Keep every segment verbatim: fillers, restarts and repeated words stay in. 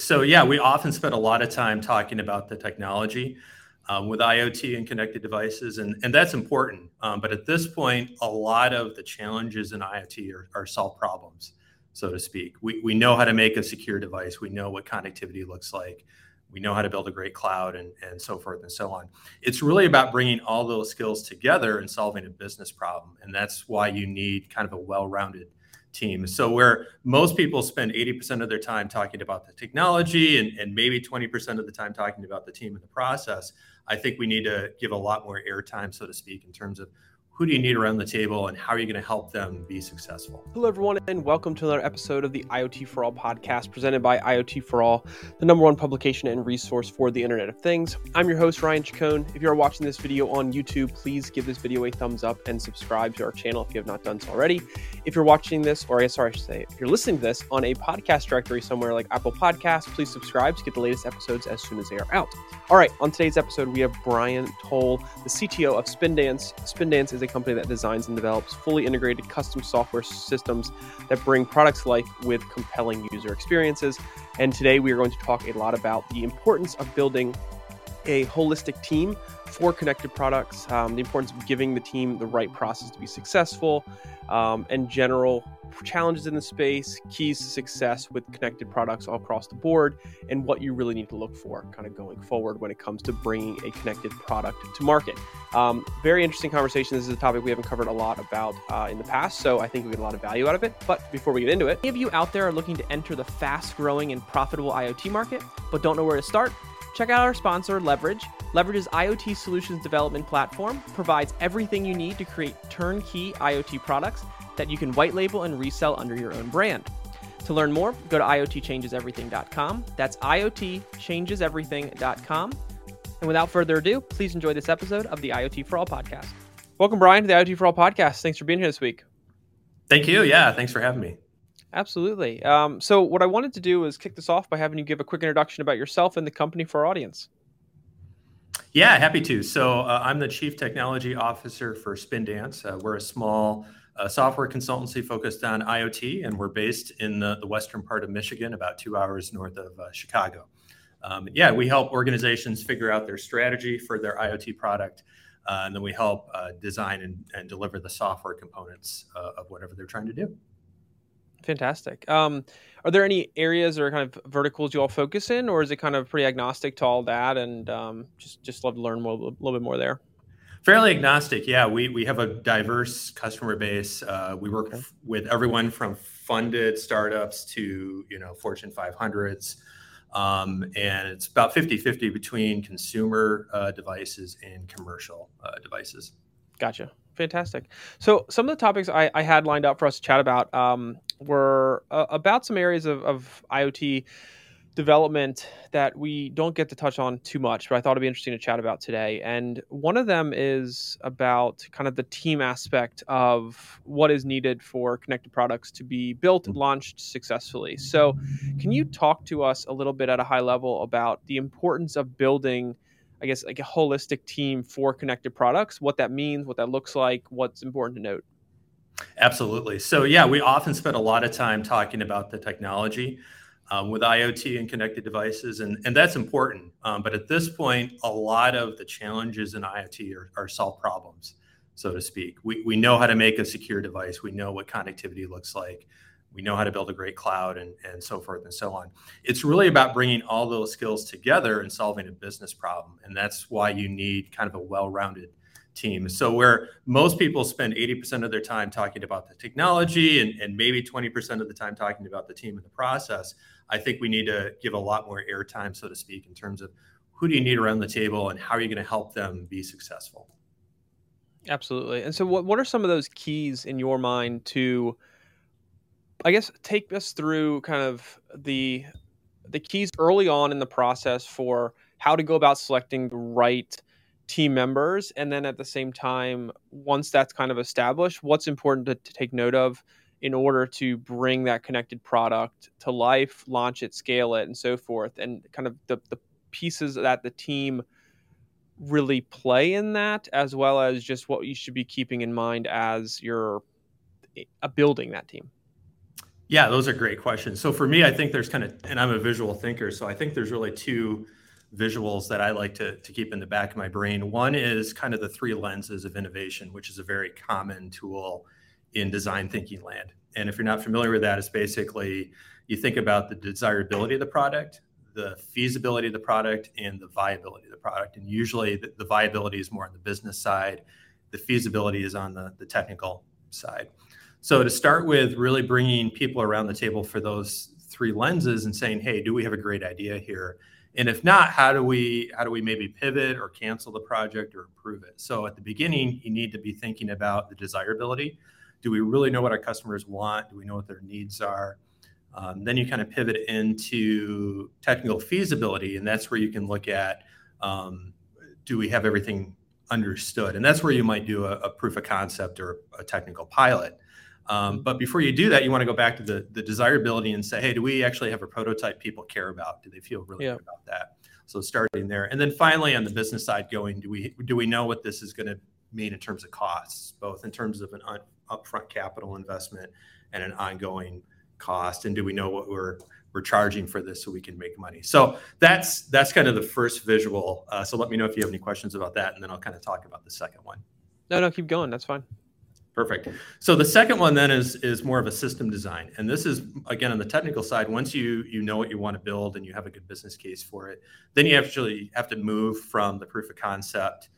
So yeah, we often spend a lot of time talking about the technology um, with IoT and connected devices, and, and that's important. Um, but at this point, a lot of the challenges in IoT are, are solved problems, so to speak. We, we know how to make a secure device. We know what connectivity looks like. We know how to build a great cloud and, and so forth and so on. It's really about bringing all those skills together and solving a business problem. And that's why you need kind of a well-rounded team. So where most people spend eighty percent of their time talking about the technology and, and maybe twenty percent of the time talking about the team and the process, I think we need to give a lot more airtime, so to speak, in terms of who do you need around the table and how are you going to help them be successful? Hello, everyone, and welcome to another episode of the IoT for All podcast presented by IoT for All, the number one publication and resource for the Internet of Things. I'm your host, Ryan Chacon. If you are watching this video on YouTube, please give this video a thumbs up and subscribe to our channel if you have not done so already. If you're watching this, or I guess, sorry, I should say, if you're listening to this on a podcast directory somewhere like Apple Podcasts, please subscribe to get the latest episodes as soon as they are out. All right, on today's episode, we have Brian Toll, the C T O of Spindance. Spindance is a company that designs and develops fully integrated custom software systems that bring products to life with compelling user experiences. And today we are going to talk a lot about the importance of building a holistic team for connected products, um, the importance of giving the team the right process to be successful, um, and general challenges in the space, keys to success with connected products all across the board, and what you really need to look for kind of going forward when it comes to bringing a connected product to market. Um, very interesting conversation. This is a topic we haven't covered a lot about uh, in the past, so I think we get a lot of value out of it. But before we get into it, Any of you out there are looking to enter the fast-growing and profitable IoT market, but don't know where to start? Check out our sponsor, Leverage. Leverage's IoT solutions development platform provides everything you need to create turnkey IoT products that you can white label and resell under your own brand. To learn more, go to I O T changes everything dot com. That's I O T changes everything dot com. And without further ado, please enjoy this episode of the IoT for All podcast. welcome, Brian, to the IoT for All podcast. Thanks for being here this week. Thank you. Yeah, thanks for having me. Absolutely. Um, so what I wanted to do is kick this off by having you give a quick introduction about yourself and the company for our audience. Yeah, happy to. So uh, I'm the Chief Technology Officer for Spindance. Uh, we're a small uh, software consultancy focused on IoT, and we're based in the, the western part of Michigan, about two hours north of uh, Chicago. Um, yeah, we help organizations figure out their strategy for their IoT product, uh, and then we help uh, design and, and deliver the software components uh, of whatever they're trying to do. Fantastic. Um, are there any areas or kind of verticals you all focus in, or is it kind of pretty agnostic to all that? And um, just just love to learn more, a little bit more there. Fairly agnostic. Yeah, we we have a diverse customer base. Uh, we work Okay. f- with everyone from funded startups to you know Fortune five hundreds, um, and it's about fifty-fifty between consumer uh, devices and commercial uh, devices. Gotcha. Fantastic. So some of the topics I, I had lined up for us to chat about um, were uh, about some areas of, of IoT development that we don't get to touch on too much, but I thought it'd be interesting to chat about today. And one of them is about kind of the team aspect of what is needed for connected products to be built and launched successfully. So can you talk to us a little bit at a high level about the importance of building, I guess, like a holistic team for connected products, what that means, what that looks like, what's important to note? Absolutely. So yeah, we often spend a lot of time talking about the technology um, with IoT and connected devices, and, and that's important. Um, but at this point, a lot of the challenges in IoT are, are solved problems, so to speak. We, we know how to make a secure device. We know what connectivity looks like. We know how to build a great cloud and, and so forth and so on. It's really about bringing all those skills together and solving a business problem. And that's why you need kind of a well-rounded team. So where most people spend eighty percent of their time talking about the technology and, and maybe twenty percent of the time talking about the team and the process, I think we need to give a lot more airtime, so to speak, in terms of who do you need around the table and how are you going to help them be successful? Absolutely. And so what, what are some of those keys in your mind to, I guess, take us through kind of the the keys early on in the process for how to go about selecting the right team members, and then at the same time, once that's kind of established, what's important to, to take note of in order to bring that connected product to life, launch it, scale it, and so forth, and kind of the, the pieces that the team really play in that, as well as just what you should be keeping in mind as you're uh, building that team. Yeah, those are great questions. So for me, I think there's kind of, and I'm a visual thinker, so I think there's really two visuals that I like to, to keep in the back of my brain. One is kind of the three lenses of innovation, which is a very common tool in design thinking land. And if you're not familiar with that, it's basically you think about the desirability of the product, the feasibility of the product, and the viability of the product. And usually the, the viability is more on the business side. The feasibility is on the, the technical side. So to start with, really bringing people around the table for those three lenses and saying, hey, do we have a great idea here? And if not, how do we how do we maybe pivot or cancel the project or improve it? So at the beginning, you need to be thinking about the desirability. Do we really know what our customers want? Do we know what their needs are? Um, then you kind of pivot into technical feasibility, and that's where you can look at, um, do we have everything understood? And that's where you might do a, a proof of concept or a technical pilot. Um, but before you do that, you want to go back to the, the desirability and say, hey, do we actually have a prototype people care about? Do they feel really Yeah. good about that? So starting there. And then finally, on the business side going, do we do we know what this is going to mean in terms of costs, both in terms of an un, upfront capital investment and an ongoing cost? And do we know what we're we're charging for this so we can make money? So that's that's kind of the first visual. Uh, so let me know if you have any questions about that, and then I'll kind of talk about the second one. No, no, keep going. That's fine. Perfect. So the second one then is is more of a system design. And this is, again, on the technical side, once you you know what you want to build and you have a good business case for it, then you actually have to move from the proof of concept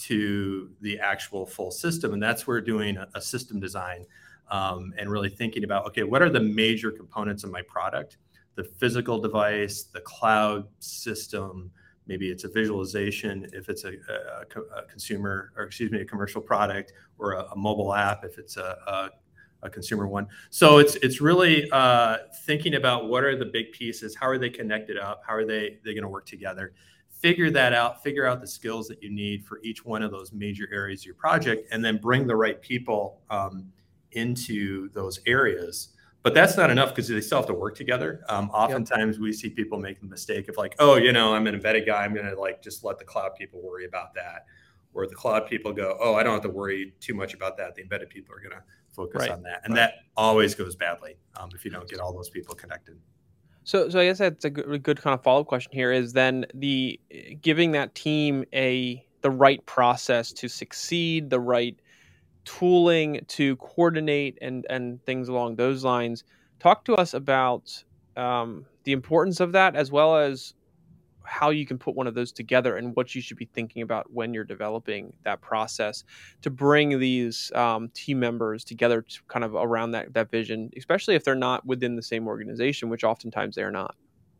to the actual full system. And that's where doing a, a system design um, and really thinking about, okay, what are the major components of my product? The physical device, the cloud system, maybe it's a visualization if it's a, a, a consumer, or excuse me, a commercial product, or a, a mobile app if it's a, a, a consumer one. So it's it's really uh, thinking about what are the big pieces, how are they connected up, how are they they going to work together. Figure that out, figure out the skills that you need for each one of those major areas of your project, and then bring the right people um, into those areas. But that's not enough because they still have to work together. Um, oftentimes yep. we see people make the mistake of like, oh, you know, I'm an embedded guy. I'm going to like just let the cloud people worry about that. Or the cloud people go, oh, I don't have to worry too much about that. The embedded people are going to focus right. on that. And right. that always goes badly um, if you don't get all those people connected. So, so I guess that's a good, good kind of follow-up question here is then the giving that team a the right process to succeed, the right tooling to coordinate and, and things along those lines. Talk to us about um, the importance of that, as well as how you can put one of those together and what you should be thinking about when you're developing that process to bring these um, team members together to kind of around that, that vision, especially if they're not within the same organization, which oftentimes they're not.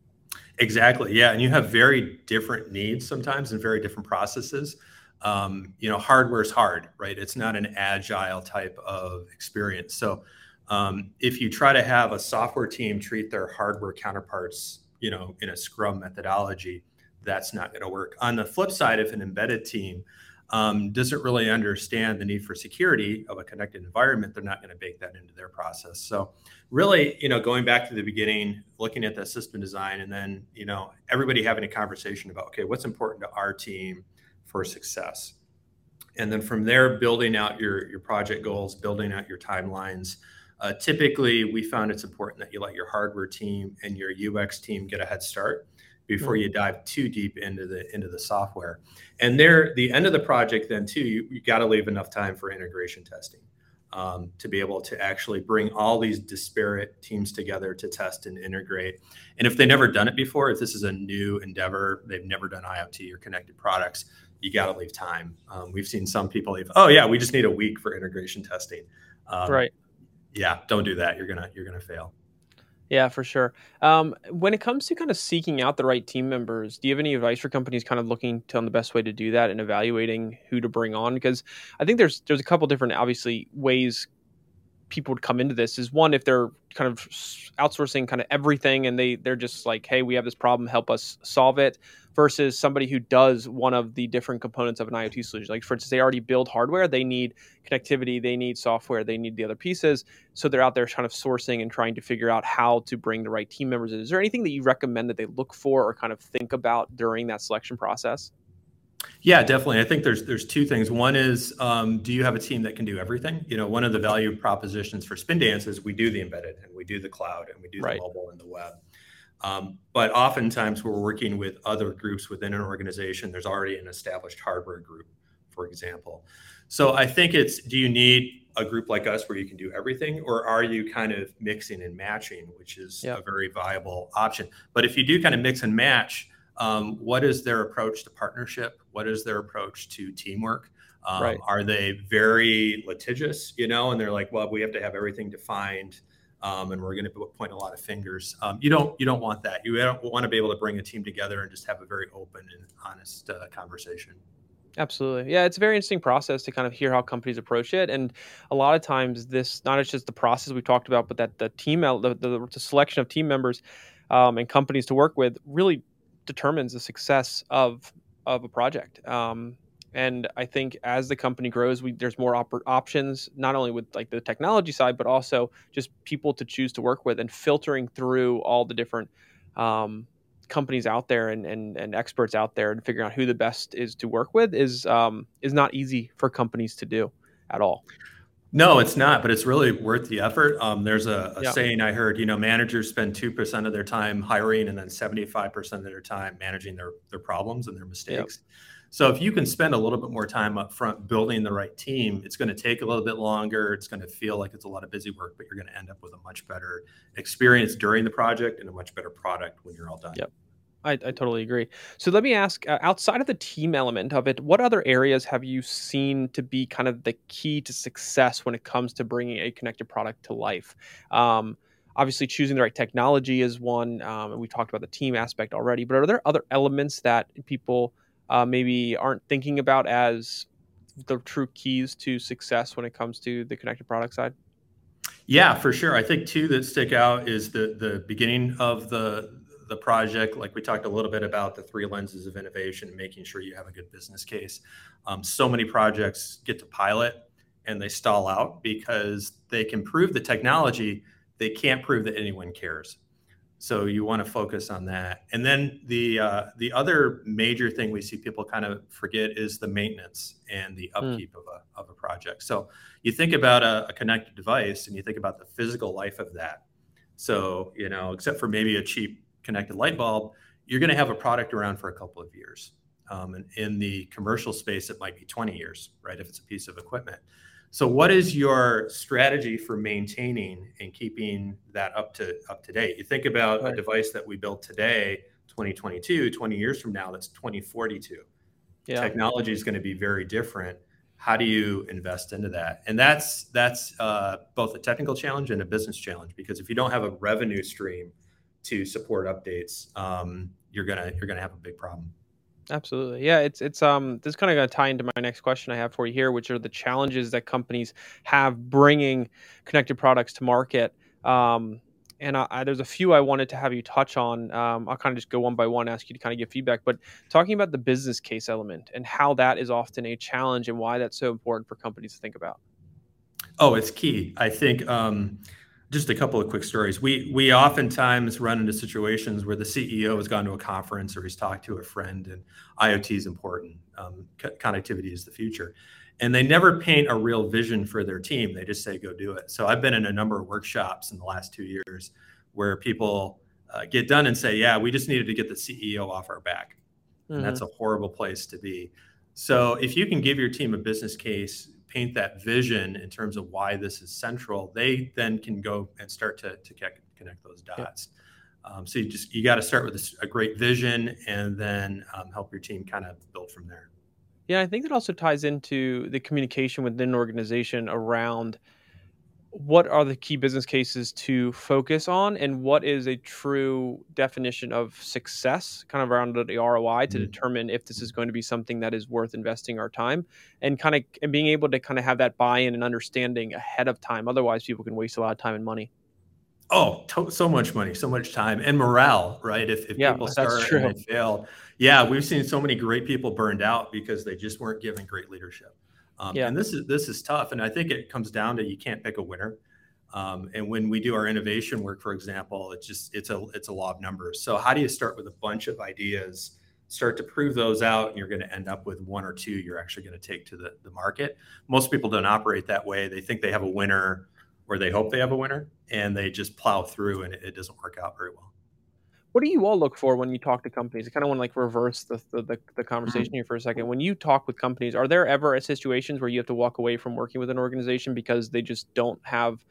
Exactly. Yeah. And you have very different needs sometimes and very different processes. Um, you know, hardware is hard, right? It's not an agile type of experience. So um, if you try to have a software team treat their hardware counterparts, you know, in a Scrum methodology, that's not going to work. On the flip side, if an embedded team um, doesn't really understand the need for security of a connected environment, they're not going to bake that into their process. So really, you know, going back to the beginning, looking at the system design, and then, you know, everybody having a conversation about, okay, what's important to our team for success. And then from there, building out your, your project goals, building out your timelines. Uh, typically, we found it's important that you let your hardware team and your U X team get a head start before mm-hmm. you dive too deep into the into the software. And there, the end of the project then too, you, you got to leave enough time for integration testing um, to be able to actually bring all these disparate teams together to test and integrate. And if they've never done it before, if this is a new endeavor, they've never done IoT or connected products, you got to leave time. Um, we've seen some people leave, oh yeah, we just need a week for integration testing. Um, right. Yeah, don't do that. You're gonna you're gonna fail. Yeah, for sure. Um, when it comes to kind of seeking out the right team members, do you have any advice for companies kind of looking to on the best way to do that and evaluating who to bring on? Because I think there's there's a couple different, obviously, ways people would come into this. Is one, if they're kind of outsourcing kind of everything and they they're just like, hey, we have this problem, help us solve it, versus somebody who does one of the different components of an IoT solution. Like, for instance, they already build hardware, they need connectivity, they need software, they need the other pieces. So they're out there kind of sourcing and trying to figure out how to bring the right team members in. Is there anything that you recommend that they look for or kind of think about during that selection process? Yeah, definitely. I think there's there's two things. One is, um, do you have a team that can do everything? You know, one of the value propositions for Spindance is we do the embedded and we do the cloud and we do the Right. mobile and the web. Um, but oftentimes we're working with other groups within an organization. There's already an established hardware group, for example. So I think it's, do you need a group like us where you can do everything, or are you kind of mixing and matching, which is Yep. a very viable option. But if you do kind of mix and match, um, what is their approach to partnership? What is their approach to teamwork? Um, Right. Are they very litigious, you know, and they're like, well, we have to have everything defined. Um, and we're going to point a lot of fingers. Um, you don't you don't want that. You don't want to be able to bring a team together and just have a very open and honest uh, conversation. Absolutely. Yeah, it's a very interesting process to kind of hear how companies approach it. And a lot of times this, not as just the process we talked about, but that the team, el- the, the, the selection of team members um, and companies to work with really determines the success of, of a project. Um, and I think as the company grows, we, there's more op- options, not only with like the technology side, but also just people to choose to work with, and filtering through all the different um, companies out there and, and and experts out there and figuring out who the best is to work with is um is not easy for companies to do at all. No, it's not, but it's really worth the effort. Um, there's a, a Yeah. saying I heard, you know, managers spend two percent of their time hiring and then seventy-five percent of their time managing their, their problems and their mistakes. So if you can spend a little bit more time up front building the right team, it's going to take a little bit longer. It's going to feel like it's a lot of busy work, but you're going to end up with a much better experience during the project and a much better product when you're all done. Yep. I, I totally agree. So let me ask, uh, outside of the team element of it, what other areas have you seen to be kind of the key to success when it comes to bringing a connected product to life? Um, obviously, choosing the right technology is one, um, and we talked about the team aspect already. But are there other elements that people uh, maybe aren't thinking about as the true keys to success when it comes to the connected product side? Yeah, for sure. I think two that stick out is the the beginning of the the project. Like we talked a little bit about the three lenses of innovation, making sure you have a good business case. Um, so many projects get to pilot and they stall out because they can prove the technology, they can't prove that anyone cares. So you want to focus on that. And then the uh, the other major thing we see people kind of forget is the maintenance and the Mm, upkeep of a of a project. So you think about a, a connected device and you think about the physical life of that. So, you know, except for maybe a cheap connected light bulb, you're going to have a product around for a couple of years. Um, and in the commercial space, it might be twenty years, right? If it's a piece of equipment. So what is your strategy for maintaining and keeping that up to up to date? You think about a right. device that we built today, twenty twenty-two, twenty years from now, that's twenty forty-two. Yeah. Technology is going to be very different. How do you invest into that? And that's that's uh, both a technical challenge and a business challenge, because if you don't have a revenue stream to support updates, um, you're gonna you're gonna have a big problem. Absolutely. Yeah, it's it's um this is kind of going to tie into my next question I have for you here, which are the challenges that companies have bringing connected products to market. Um, and I, I, there's a few I wanted to have you touch on. Um, I'll kind of just go one by one, ask you to kind of give feedback. But talking about the business case element and how that is often a challenge and why that's so important for companies to think about. Oh, it's key. I think um, just a couple of quick stories. We we oftentimes run into situations where the C E O has gone to a conference or he's talked to a friend, and IoT is important. Um, co- connectivity is the future, and they never paint a real vision for their team. They just say, "Go do it." So I've been in a number of workshops in the last two years where people uh, get done and say, "Yeah, we just needed to get the C E O off our back," and Hmm. that's a horrible place to be. So if you can give your team a business case, paint that vision in terms of why this is central, they then can go and start to, to connect those Yeah. dots. Um, so you just, you got to start with a, a great vision and then um, help your team kind of build from there. Yeah, I think that also ties into the communication within an organization around what are the key business cases to focus on and what is a true definition of success, kind of around the R O I, to Mhm. determine if this is going to be something that is worth investing our time, and kind of and being able to kind of have that buy-in and understanding ahead of time. Otherwise people can waste a lot of time and money. Oh, to- so much money, so much time and morale, right? If, if Yeah, people that's start and true. they fail, yeah, we've seen so many great people burned out because they just weren't given great leadership. Um, Yeah. and this is this is tough. And I think it comes down to you can't pick a winner. Um, and when we do our innovation work, for example, it's just it's a it's a law of numbers. So how do you start with a bunch of ideas start to prove those out, and you're going to end up with one or two you're actually going to take to the, the market. Most people don't operate that way. They think they have a winner, or they hope they have a winner, and they just plow through, and it, it doesn't work out very well. What do you all look for when you talk to companies? I kind of want to like reverse the the, the, the conversation Mm-hmm. here for a second. When you talk with companies, are there ever situations where you have to walk away from working with an organization because they just don't have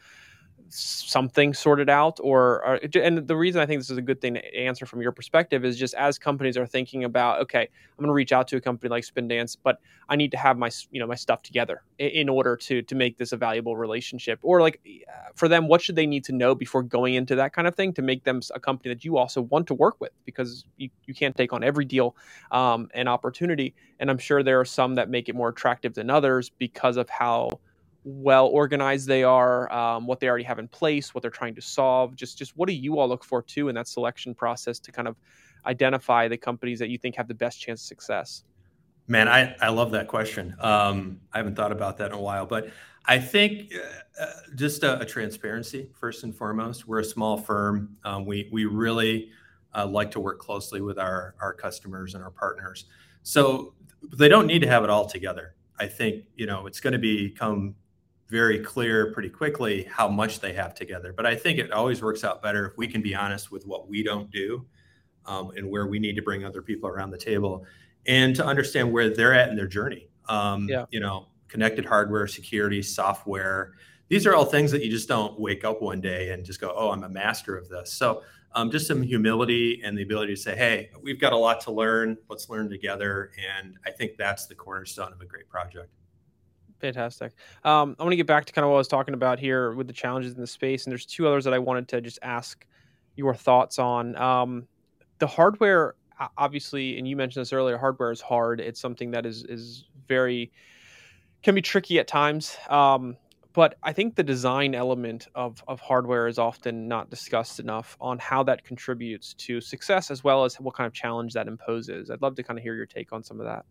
something sorted out? Or are, and the reason I think this is a good thing to answer from your perspective is just as companies are thinking about, okay, I'm going to reach out to a company like Spindance, but I need to have my, you know, my stuff together in, in order to to make this a valuable relationship. Or like uh, for them, what should they need to know before going into that kind of thing to make them a company that you also want to work with? Because you, you can't take on every deal um, and opportunity. And I'm sure there are some that make it more attractive than others because of how well organized they are, um, what they already have in place, what they're trying to solve. Just, just what do you all look for too in that selection process to kind of identify the companies that you think have the best chance of success? Man, I, I love that question. Um, I haven't thought about that in a while, but I think uh, just a, a transparency first and foremost. We're a small firm. Um, we we really uh, like to work closely with our our customers and our partners. So they don't need to have it all together. I think you know it's going to become very clear pretty quickly how much they have together. But I think it always works out better if we can be honest with what we don't do um, and where we need to bring other people around the table, and to understand where they're at in their journey. Um, Yeah. You know, connected hardware, security, software. These are all things that you just don't wake up one day and just go, oh, I'm a master of this. So um, just some humility and the ability to say, hey, we've got a lot to learn. Let's learn together. And I think that's the cornerstone of a great project. Fantastic. Um, I want to get back to kind of what I was talking about here with the challenges in the space. And there's two others that I wanted to just ask your thoughts on. Um, the hardware, obviously, and you mentioned this earlier, hardware is hard. It's something that is is very, can be tricky at times. Um, but I think the design element of, of hardware is often not discussed enough on how that contributes to success, as well as what kind of challenge that imposes. I'd love to kind of hear your take on some of that.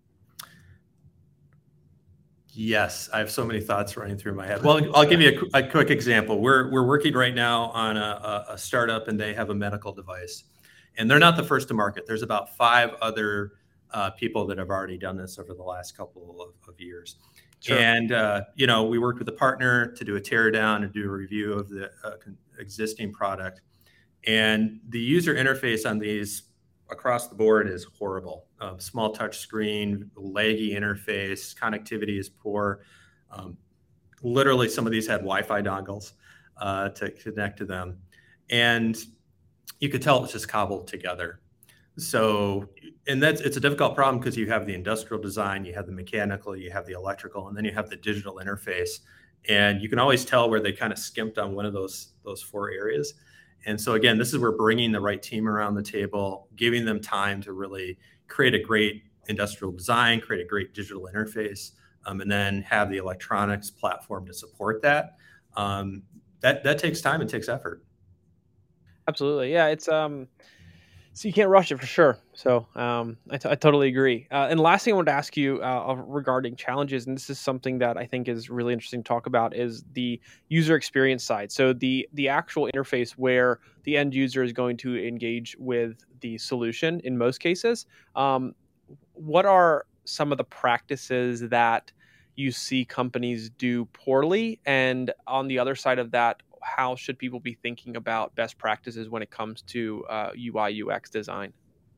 Yes, I have so many thoughts running through my head. Well, I'll give you a, a quick example. We're we're working right now on a, a startup, and they have a medical device, and they're not the first to market. There's about five other uh, people that have already done this over the last couple of, of years. Sure. And uh, you know, we worked with a partner to do a teardown and do a review of the uh, existing product, and the user interface on these across the board is horrible. Um, small touch screen, laggy interface, connectivity is poor. Um, literally, some of these had Wi-Fi dongles uh, to connect to them. And you could tell it was just cobbled together. So, and that's, it's a difficult problem because you have the industrial design, you have the mechanical, you have the electrical, and then you have the digital interface. And you can always tell where they kind of skimped on one of those, those four areas. And so again, this is where bringing the right team around the table, giving them time to really create a great industrial design, create a great digital interface, um, and then have the electronics platform to support that. Um, that that takes time and takes effort. Absolutely, yeah. It's um, so you can't rush it for sure. So um, I, t- I totally agree. Uh, and the last thing I wanted to ask you uh, regarding challenges, and this is something that I think is really interesting to talk about, is the user experience side. So the the actual interface where the end user is going to engage with the solution in most cases. Um, what are some of the practices that you see companies do poorly? And on the other side of that, how should people be thinking about best practices when it comes to uh, U I U X design?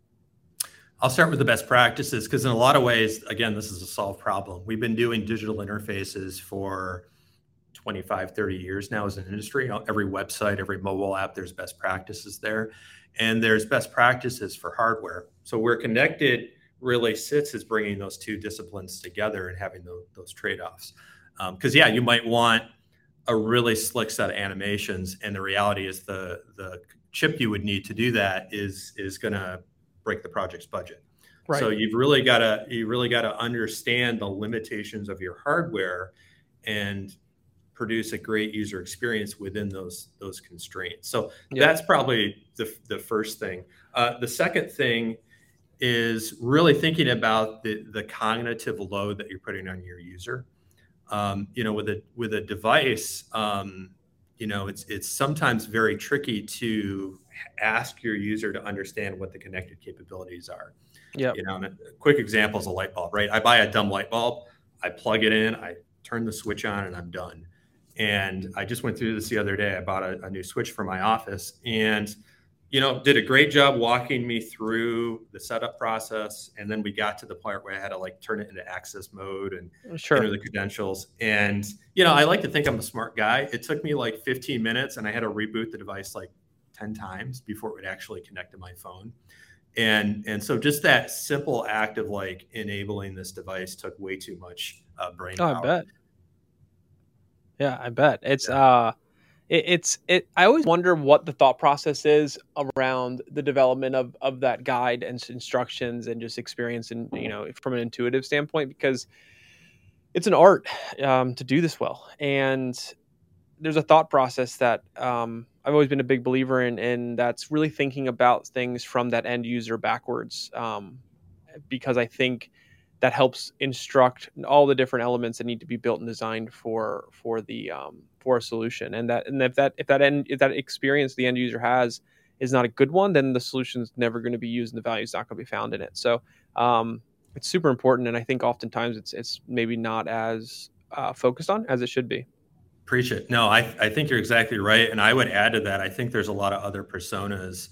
I'll start with the best practices because in a lot of ways, again, this is a solved problem. We've been doing digital interfaces for twenty-five, thirty years now as an industry. You know, every website, every mobile app, there's best practices there. And there's best practices for hardware. So where Connected really sits is bringing those two disciplines together and having those, those trade-offs. Because, um, yeah, you might want a really slick set of animations, and the reality is the the chip you would need to do that is is going to break the project's budget. Right. So you've really got to you really got to understand the limitations of your hardware and produce a great user experience within those those constraints. So yeah. That's probably the the first thing. Uh, the second thing is really thinking about the the cognitive load that you're putting on your user. Um, you know, with a with a device, um, you know, it's it's sometimes very tricky to ask your user to understand what the connected capabilities are. Yeah. You know, and a quick example is a light bulb, right? I buy a dumb light bulb, I plug it in, I turn the switch on, and I'm done. And I just went through this the other day. I bought a, a new switch for my office, and you know, did a great job walking me through the setup process. And then we got to the part where I had to like turn it into access mode and Sure. enter the credentials. And, you know, I like to think I'm a smart guy. It took me like fifteen minutes and I had to reboot the device like ten times before it would actually connect to my phone. And, and so just that simple act of like enabling this device took way too much uh, brain Oh, power. I bet. Yeah, I bet. It's, Yeah. uh, it, it's, it, I always wonder what the thought process is around the development of, of that guide and instructions and just experience and, you know, from an intuitive standpoint, because it's an art um, to do this well. And there's a thought process that um, I've always been a big believer in, and that's really thinking about things from that end user backwards. Um, because I think that helps instruct all the different elements that need to be built and designed for for the um, for a solution. And that and if that if that end if that experience the end user has is not a good one, then the solution's never going to be used and the value is not going to be found in it. So um, it's super important, and I think oftentimes it's it's maybe not as uh, focused on as it should be. Preach it. No, I, I think you're exactly right. And I would add to that, I think there's a lot of other personas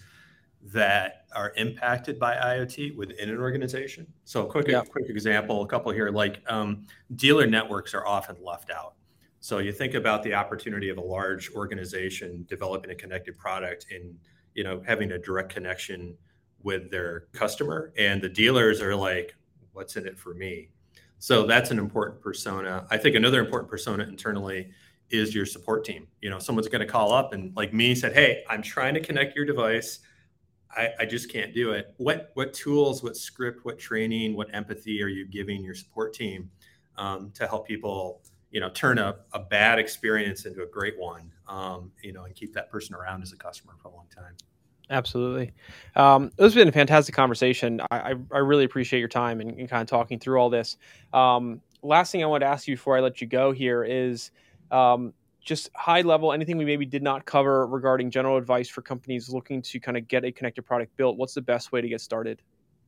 that are impacted by IoT within an organization. So a quick, Yeah. quick example, a couple here, like um, dealer networks are often left out. So you think about the opportunity of a large organization developing a connected product and, you know, having a direct connection with their customer, and the dealers are like, what's in it for me? So that's an important persona. I think another important persona internally is your support team. You know, someone's going to call up and like me said, hey, I'm trying to connect your device. I, I just can't do it. What what tools, what script, what training, what empathy are you giving your support team um, to help people, you know, turn a, a bad experience into a great one, um, you know, and keep that person around as a customer for a long time. Absolutely. Um, this has been a fantastic conversation. I, I, I really appreciate your time and, and kind of talking through all this. Um, last thing I want to ask you before I let you go here is um, just high level, anything we maybe did not cover regarding general advice for companies looking to kind of get a connected product built. What's the best way to get started?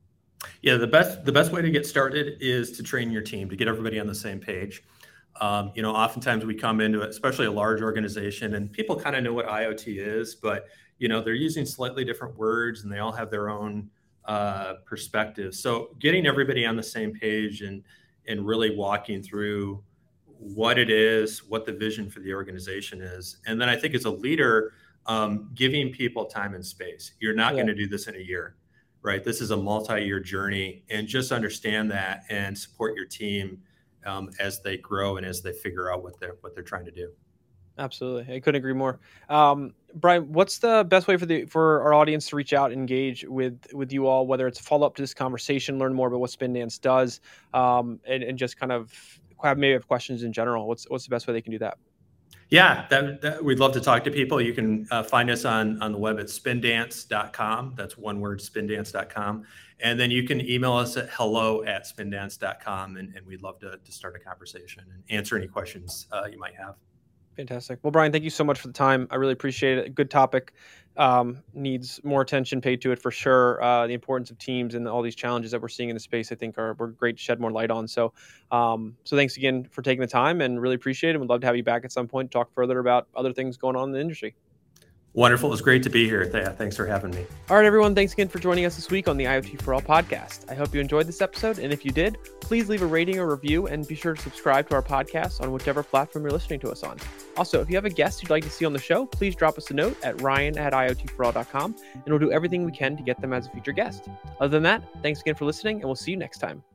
Yeah, the best the best way to get started is to train your team, to get everybody on the same page. Um, you know, oftentimes we come into it, especially a large organization, and people kind of know what IoT is, but you know, they're using slightly different words and they all have their own uh, perspectives. So getting everybody on the same page and and really walking through what it is, what the vision for the organization is. And then I think as a leader, um, giving people time and space. You're not Yeah. going to do this in a year, right? This is a multi-year journey, and just understand that and support your team um, as they grow and as they figure out what they're what they're trying to do. Absolutely. I couldn't agree more. Um, Brian, what's the best way for the for our audience to reach out and engage with with you all, whether it's a follow up to this conversation, learn more about what Spindance does, um, and, and just kind of have maybe have questions in general? What's what's the best way they can do that? Yeah, that, that, we'd love to talk to people. You can uh, find us on, on the web at spindance dot com. That's one word, spindance dot com. And then you can email us at hello at spindance dot com, and, and we'd love to, to start a conversation and answer any questions uh, you might have. Fantastic. Well, Brian, thank you so much for the time. I really appreciate it. Good topic. Um, needs more attention paid to it for sure. Uh, the importance of teams and all these challenges that we're seeing in the space, I think, are, are great to shed more light on. So, um, so thanks again for taking the time, and really appreciate it. We'd love to have you back at some point to talk further about other things going on in the industry. Wonderful. It was great to be here. Yeah, thanks for having me. All right, everyone. Thanks again for joining us this week on the IoT for All podcast. I hope you enjoyed this episode. And if you did, please leave a rating or review, and be sure to subscribe to our podcast on whichever platform you're listening to us on. Also, if you have a guest you'd like to see on the show, please drop us a note at ryan at I O T for all dot com, and we'll do everything we can to get them as a future guest. Other than that, thanks again for listening, and we'll see you next time.